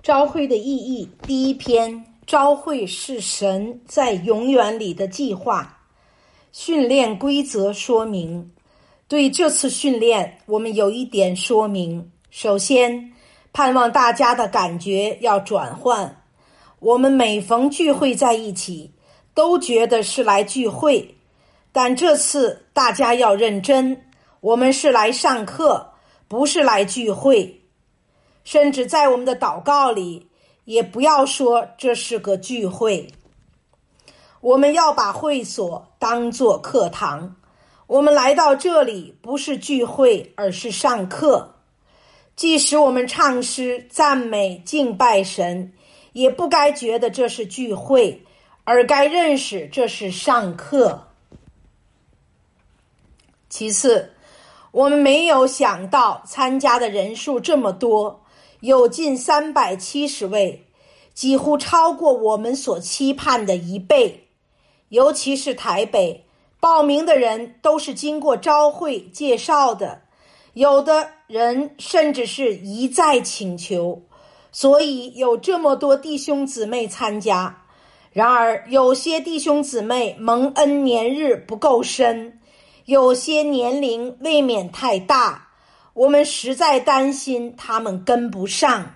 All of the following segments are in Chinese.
朝会的意义，第一篇，朝会是神在永远里的计划。训练规则说明。对这次训练，我们有一点说明。首先，盼望大家的感觉要转换。我们每逢聚会在一起，都觉得是来聚会，但这次大家要认真，我们是来上课，不是来聚会。甚至在我们的祷告里，也不要说这是个聚会。我们要把会所当作课堂。我们来到这里不是聚会，而是上课。即使我们唱诗、赞美、敬拜神，也不该觉得这是聚会，而该认识这是上课。其次，我们没有想到参加的人数这么多，有近370位，几乎超过我们所期盼的1倍。尤其是台北，报名的人都是经过朝会介绍的，有的人甚至是一再请求，所以有这么多弟兄姊妹参加。然而有些弟兄姊妹蒙恩年日不够深，有些年龄未免太大，我们实在担心他们跟不上。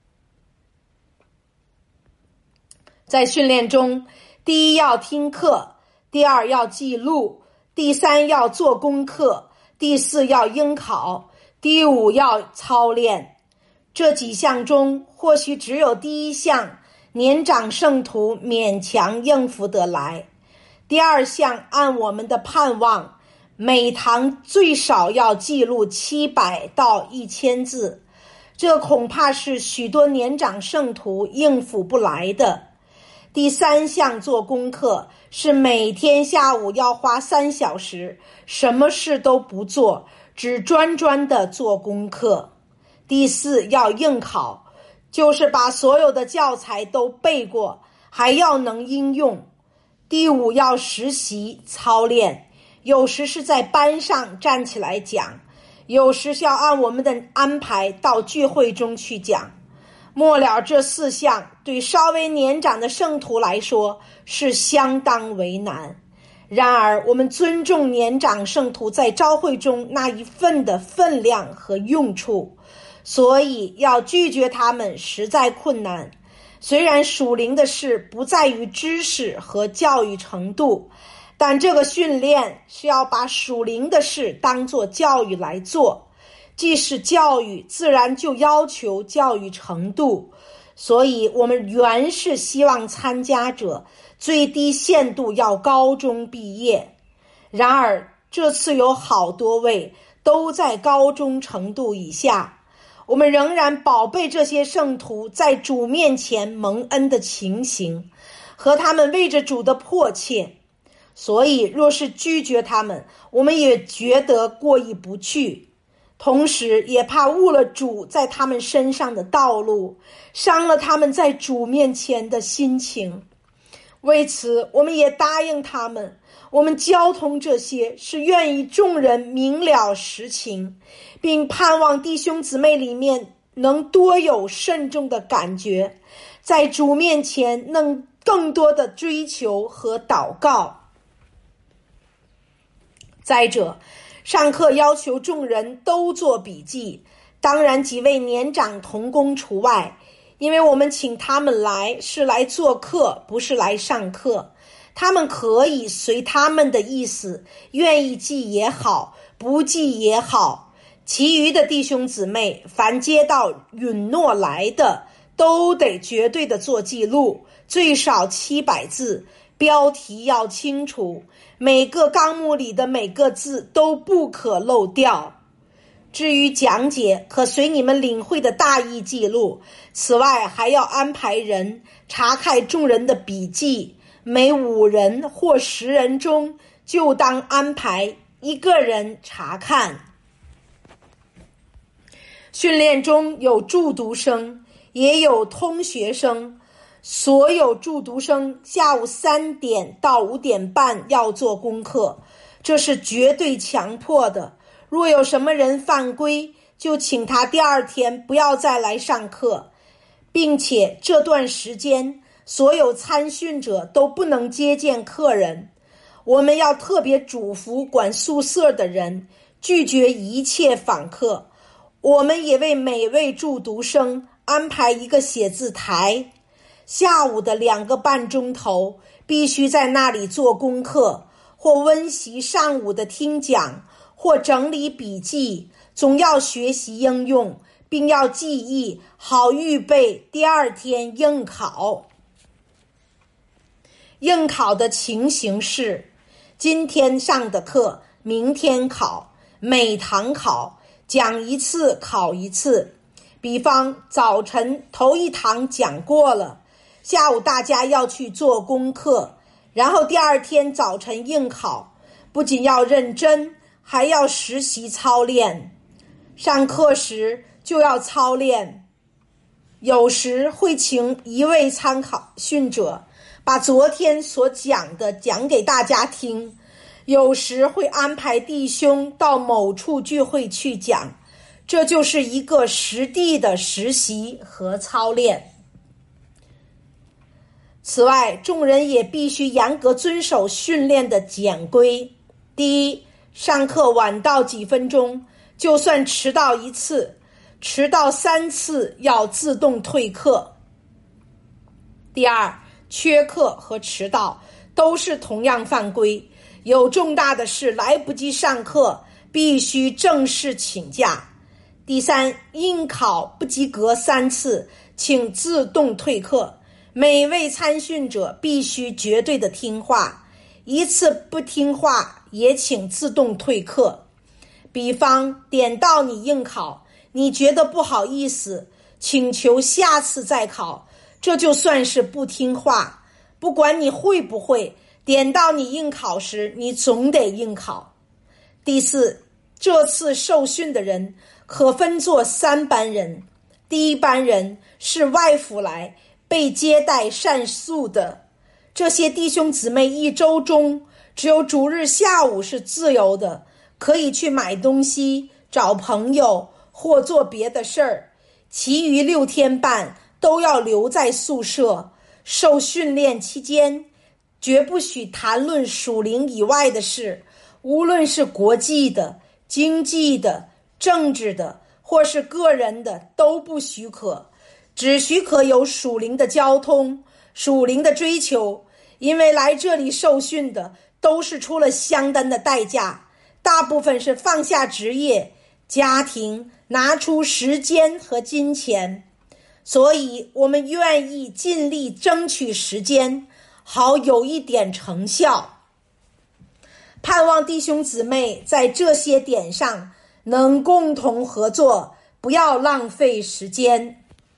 在训练中，第一要听课，第二要记录，第三要做功课，第四要应考，第五要操练。这几项中，或许只有第一项年长圣徒勉强应付得来。第二项按我们的盼望，每堂最少要记录700到1000字，这恐怕是许多年长圣徒应付不来的。第三项做功课是每天下午要花3小时，什么事都不做，只专的做功课。第四要应考，就是把所有的教材都背过，还要能应用。第五要实习操练，有时是在班上站起来讲，有时是要按我们的安排到聚会中去讲。末了这4项对稍微年长的圣徒来说是相当为难。然而我们尊重年长圣徒在朝会中那一份的分量和用处，所以要拒绝他们实在困难。虽然属灵的事不在于知识和教育程度，但这个训练是要把属灵的事当作教育来做。既是教育，自然就要求教育程度，所以我们原是希望参加者最低限度要高中毕业。然而这次有好多位都在高中程度以下，我们仍然宝贝这些圣徒在主面前蒙恩的情形和他们为着主的迫切，所以若是拒绝他们，我们也觉得过意不去，同时也怕误了主在他们身上的道路，伤了他们在主面前的心情。为此我们也答应他们，我们交通这些是愿意众人明了实情，并盼望弟兄姊妹里面能多有慎重的感觉，在主面前能更多的追求和祷告。再者，上课要求众人都做笔记，当然几位年长同工除外，因为我们请他们来是来做客，不是来上课。他们可以随他们的意思，愿意记也好，不记也好。其余的弟兄姊妹，凡接到允诺来的，都得绝对的做记录，最少700字，标题要清楚，每个纲目里的每个字都不可漏掉。至于讲解，可随你们领会的大意记录。此外还要安排人查看众人的笔记，每5人或10人中就当安排1个人查看。训练中有助读生，也有通学生。所有助读生下午3点到5点半要做功课，这是绝对强迫的。若有什么人犯规，就请他第2天不要再来上课， 并且这段时间所有参训者都不能接见客人。我们要特别嘱咐管宿舍的人，拒绝一切访客。我们也为每位住读生安排一个写字台，下午的2个半钟头必须在那里做功课，或温习上午的听讲，或整理笔记，总要学习应用，并要记忆，好预备第2天应考。应考的情形是，今天上的课，明天考，每堂考，讲一次考一次。比方早晨头1堂讲过了，下午大家要去做功课，然后第2天早晨应考，不仅要认真，还要实习操练。上课时就要操练，有时会请一位参考训者把昨天所讲的讲给大家听，有时会安排弟兄到某处聚会去讲，这就是一个实地的实习和操练。此外，众人也必须严格遵守训练的简规。第一，上课晚到几分钟，就算迟到1次，迟到3次要自动退课。第二，缺课和迟到都是同样犯规，有重大的事来不及上课，必须正式请假。第三，应考不及格3次，请自动退课。每位参训者必须绝对的听话，1次不听话也请自动退课。比方点到你应考，你觉得不好意思，请求下次再考，这就算是不听话。不管你会不会，点到你应考时，你总得应考。第四，这次受训的人可分作3班人。第1班人是外府来被接待膳宿的，这些弟兄姊妹1周中只有主日下午是自由的，可以去买东西、找朋友或做别的事儿，其余6天半都要留在宿舍。受训练期间，绝不许谈论属灵以外的事，无论是国际的、经济的、政治的，或是个人的，都不许可。只许可有属灵的交通、属灵的追求，因为来这里受训的都是出了相当的代价，大部分是放下职业、家庭，拿出时间和金钱，所以我们愿意尽力争取时间，好有一点成效。盼望弟兄姊妹在这些点上能共同合作，不要浪费时间。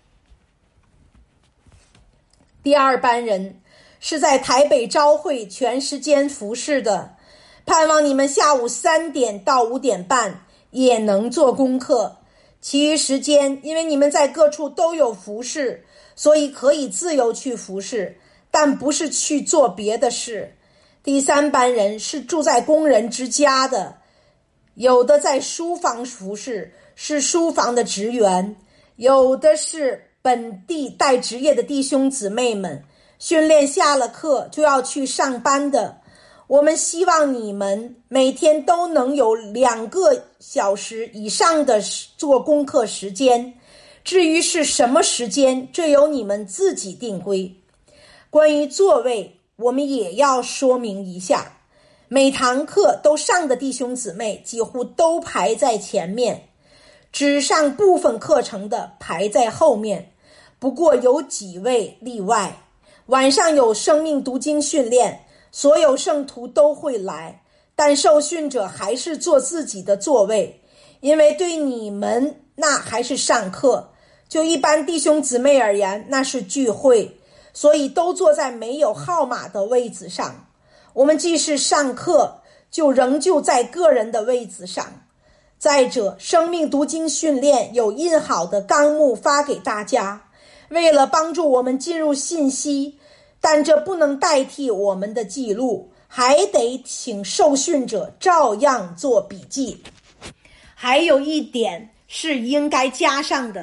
第2班人是在台北朝会全时间服侍的，盼望你们下午3点到5点半也能做功课。其余时间，因为你们在各处都有服侍，所以可以自由去服侍，但不是去做别的事。第3班人是住在工人之家的，有的在书房服侍，是书房的职员，有的是本地带职业的弟兄姊妹们，训练下了课就要去上班的。我们希望你们每天都能有2个小时以上的做功课时间，至于是什么时间，这由你们自己定规。关于座位，我们也要说明一下，每堂课都上的弟兄姊妹几乎都排在前面，只上部分课程的排在后面，不过有几位例外。晚上有生命读经训练，所有圣徒都会来，但受训者还是坐自己的座位，因为对你们那还是上课，就一般弟兄姊妹而言，那是聚会，所以都坐在没有号码的位子上。我们既是上课，就仍旧在个人的位子上。再者，生命读经训练有印好的纲目发给大家，为了帮助我们进入信息，但这不能代替我们的记录，还得请受训者照样做笔记。还有一点是应该加上的，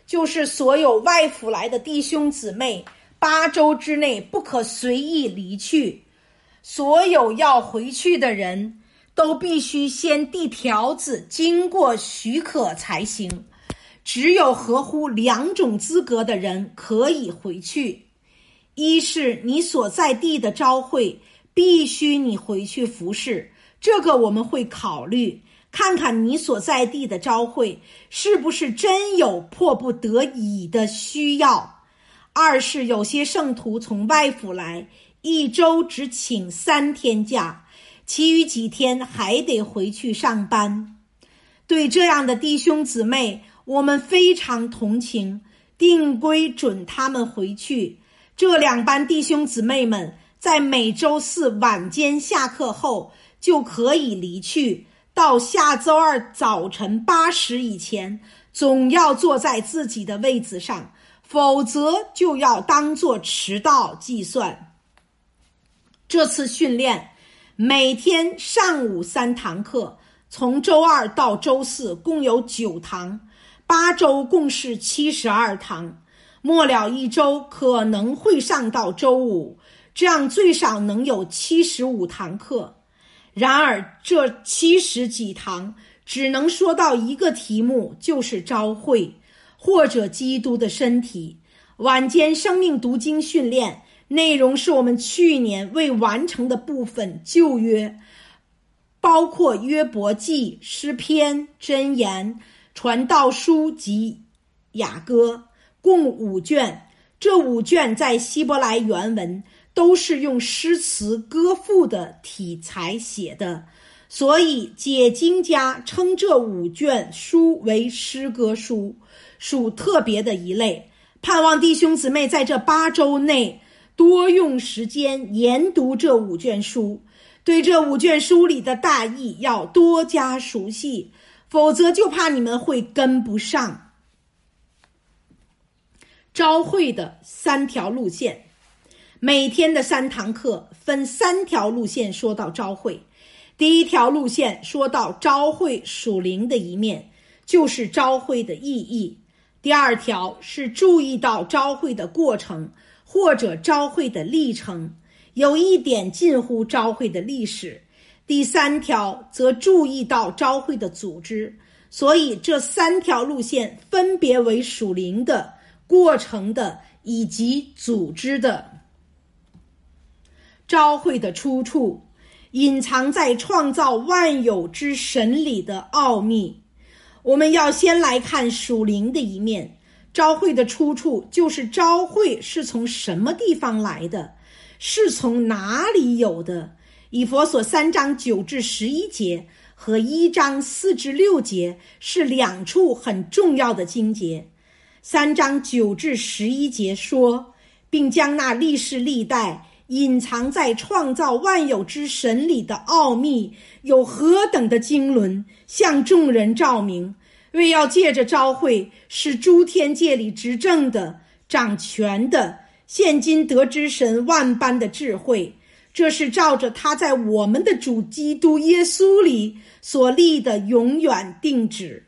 就是所有外府来的弟兄姊妹8周之内不可随意离去，所有要回去的人都必须先递条子，经过许可才行。只有合乎2种资格的人可以回去。一是你所在地的召会必须你回去服侍，这个我们会考虑，看看你所在地的召会是不是真有迫不得已的需要。二是有些圣徒从外府来，1周只请3天假，其余几天还得回去上班。对这样的弟兄姊妹，我们非常同情，定规准他们回去。这2班弟兄姊妹们在每周4晚间下课后就可以离去，到下周2早晨8时以前总要坐在自己的位子上，否则就要当作迟到计算。这次训练每天上午3堂课，从周2到周4共有9堂，8周共是72堂，末了1周可能会上到周5，这样最少能有75堂课。然而这70几堂只能说到一个题目，就是召会或者基督的身体。晚间生命读经训练内容是我们去年未完成的部分旧约，包括约伯记、诗篇、箴言、传道书及雅歌，共5卷。这5卷在希伯来原文都是用诗词歌赋的题材写的，所以解经家称这5卷书为诗歌书，属特别的一类。盼望弟兄姊妹在这8周内多用时间研读这5卷书，对这5卷书里的大意要多加熟悉，否则就怕你们会跟不上。召会的3条路线，每天的3堂课分3条路线说到召会。第1条路线说到召会属灵的一面，就是召会的意义。第2条是注意到召会的过程或者召会的历程，有一点近乎召会的历史。第3条则注意到召会的组织，所以这3条路线分别为属灵的、过程的以及组织的。召会的出处，隐藏在创造万有之神里的奥秘。我们要先来看属灵的一面，召会的出处就是召会是从什么地方来的，是从哪里有的。以弗所3章9至11节和1章4至6节是2处很重要的经节。3章9至11节说，并将那历世历代隐藏在创造万有之神里的奥秘有何等的经纶，向众人照明，为要借着召会使诸天界里执政的、掌权的，现今得知神万般的智慧，这是照着他在我们的主基督耶稣里所立的永远定旨。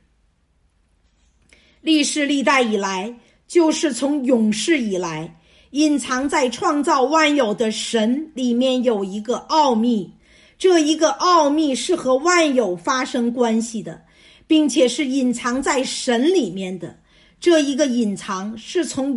历世历代以来，就是从永世以来，隐藏在创造万有的神里面有一个奥秘，这一个奥秘是和万有发生关系的，并且是隐藏在神里面的。这一个隐藏是从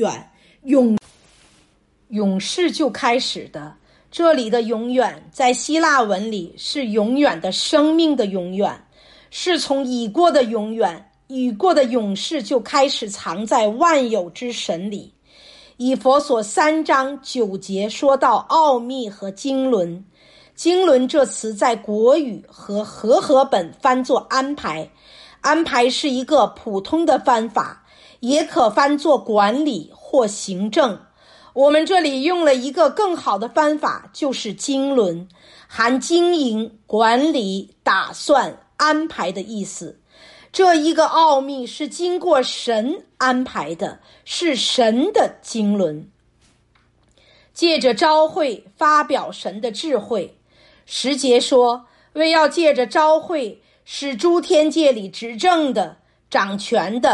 永世就开始的。这里的永远在希腊文里是永远的生命的永远，是从已过的永远、已过的永世就开始藏在万有之神里。以弗所3章9节说到奥秘和经纶，经纶这词在国语和和合本翻作安排，安排是一个普通的翻法，也可翻作管理或行政。我们这里用了一个更好的翻法，就是经纶，含经营、管理、打算、安排的意思。这一个奥秘是经过神安排的，是神的经纶。借着召会发表神的智慧。10节说，为要借着召会使诸天界里执政的、掌权的，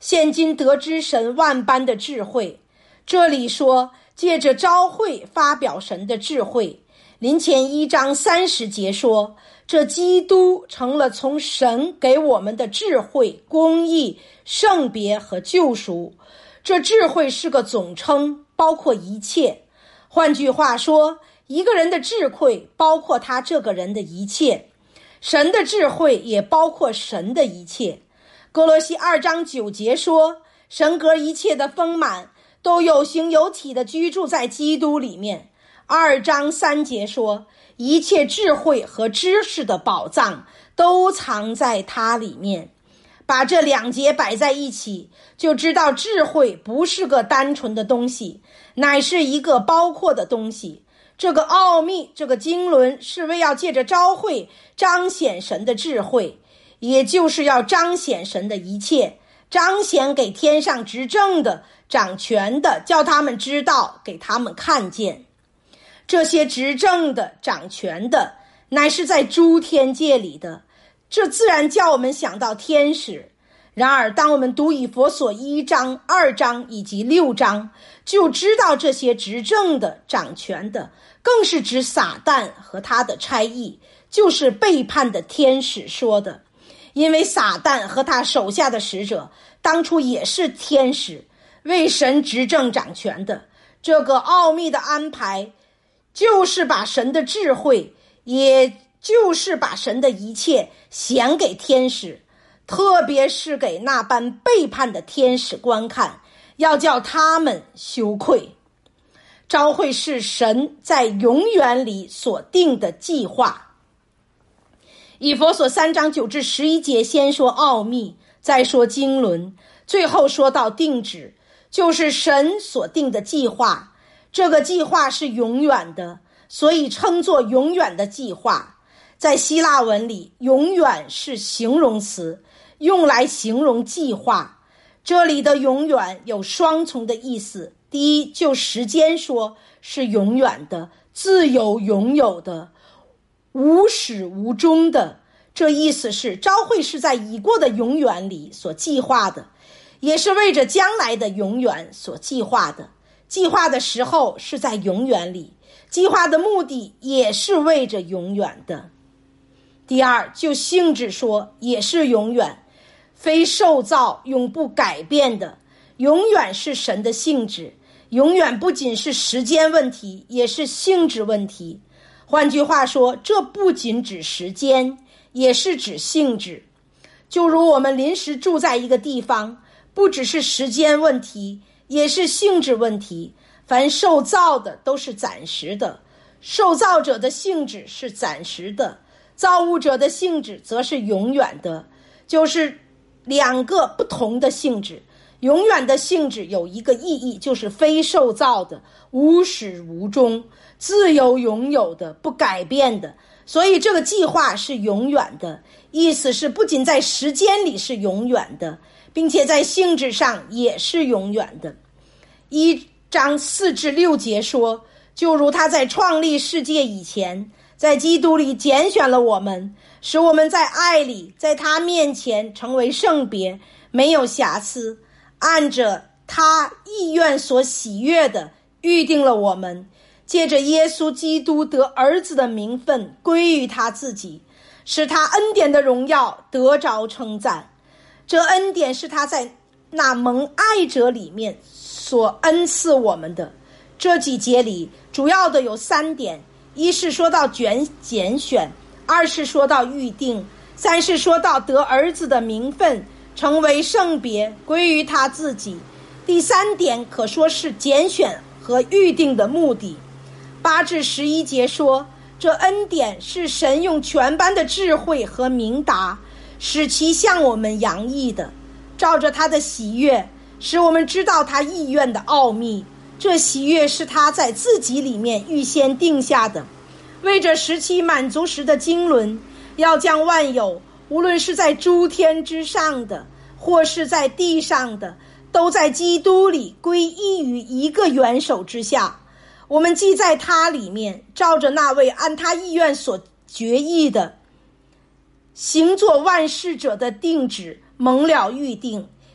现今得知神万般的智慧。这里说借着召会发表神的智慧。林前1章30节说，这基督成了从神给我们的智慧、公义、圣别和救赎。这智慧是个总称，包括一切。换句话说，一个人的智慧包括他这个人的一切，神的智慧也包括神的一切。哥罗西2章9节说，神格一切的丰满都有形有体的居住在基督里面。2章3节说，一切智慧和知识的宝藏都藏在他里面。把这2节摆在一起，就知道智慧不是个单纯的东西，乃是一个包括的东西。这个奥秘，这个经纶，是为要借着召会彰显神的智慧，也就是要彰显神的一切，彰显给天上执政的、掌权的，叫他们知道，给他们看见。这些执政的、掌权的，乃是在诸天界里的，这自然叫我们想到天使。然而当我们读以弗所1章、2章以及6章，就知道这些执政的、掌权的，更是指撒旦和他的差役，就是背叛的天使说的。因为撒旦和他手下的使者当初也是天使，为神执政掌权的。这个奥秘的安排，就是把神的智慧，也就是把神的一切显给天使，特别是给那般背叛的天使观看，要叫他们羞愧。召会是神在永远里所定的计划。以弗所3章9至11节先说奥秘，再说经纶，最后说到定旨，就是神所定的计划。这个计划是永远的，所以称作永远的计划。在希腊文里，永远是形容词，用来形容计划。这里的永远有双重的意思。第一，就时间说是永远的，自有永有的，无始无终的。这意思是召会是在已过的永远里所计划的，也是为着将来的永远所计划的。计划的时候是在永远里，计划的目的也是为着永远的。第二，就性质说也是永远，非受造，永不改变的。永远是神的性质，永远不仅是时间问题，也是性质问题。换句话说，这不仅指时间，也是指性质。就如我们临时住在一个地方，不只是时间问题，也是性质问题。凡受造的都是暂时的，受造者的性质是暂时的，造物者的性质则是永远的，就是两个不同的性质。永远的性质有一个意义，就是非受造的，无始无终，自由拥有的，不改变的。所以这个计划是永远的，意思是不仅在时间里是永远的，并且在性质上也是永远的。1章4至6节说，就如他在创立世界以前，在基督里拣选了我们，使我们在爱里，在他面前成为圣别，没有瑕疵，按着他意愿所喜悦的预定了我们，借着耶稣基督得儿子的名分归于他自己，使他恩典的荣耀得着称赞。这恩典是他在那蒙爱者里面所恩赐我们的。这几节里主要的有3点：一是说到拣选，二是说到预定，三是说到得儿子的名分，成为圣别，归于他自己。第3点可说是拣选和预定的目的。8至11节说，这恩典是神用全般的智慧和明达，使其向我们洋溢的，照着他的喜悦，使我们知道他意愿的奥秘。这喜悦是他在自己里面预先定下的，为着时期满足时的经纶，要将万有，无论是在诸天之上的，或是在地上的，都在基督里归依于一个元首之下。我们既在他里面，照着那位按他意愿所决议的，行作万事者的定旨，蒙了预定，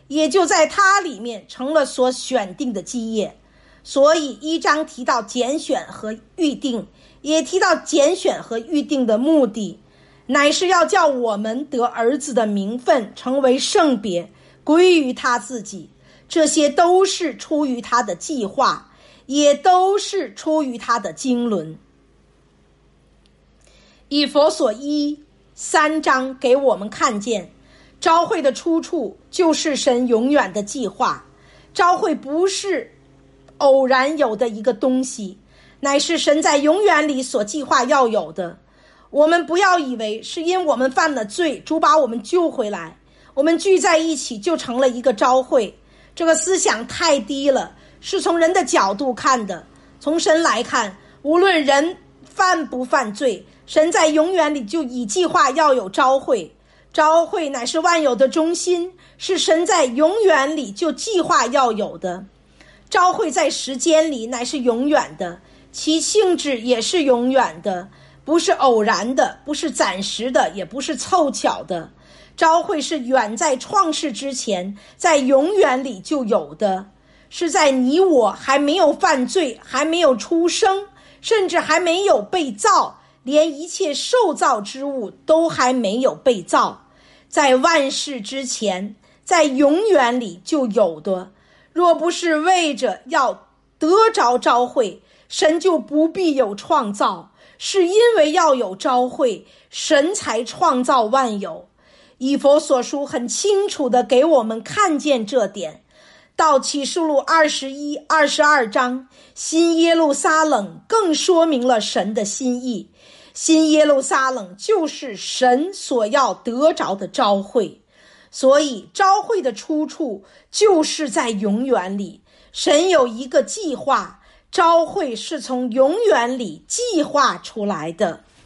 也就在他里面成了所选定的基业。所以1章提到拣选和预定，也提到拣选和预定的目的，乃是要叫我们得儿子的名分，成为圣别，归于他自己。这些都是出于他的计划，也都是出于他的经纶。以弗所1、3章给我们看见，召会的出处就是神永远的计划。召会不是偶然有的一个东西，乃是神在永远里所计划要有的。我们不要以为是因我们犯了罪，主把我们救回来，我们聚在一起就成了一个召会。这个思想太低了，是从人的角度看的。从神来看，无论人犯不犯罪，神在永远里就已计划要有召会。召会乃是万有的中心，是神在永远里就计划要有的。召会在时间里乃是永远的，其性质也是永远的，不是偶然的，不是暂时的，也不是凑巧的。召会是远在创世之前，在永远里就有的，是在你我还没有犯罪，还没有出生，甚至还没有被造，连一切受造之物都还没有被造，在万事之前，在永远里就有的。若不是为着要得着召会，神就不必有创造，是因为要有召会，神才创造万有。以弗所书很清楚地给我们看见这点。到启示录21、22章，新耶路撒冷更说明了神的心意。新耶路撒冷就是神所要得着的召会，所以召会的出处就是在永远里。神有一个计划，召会是从永远里计划出来的。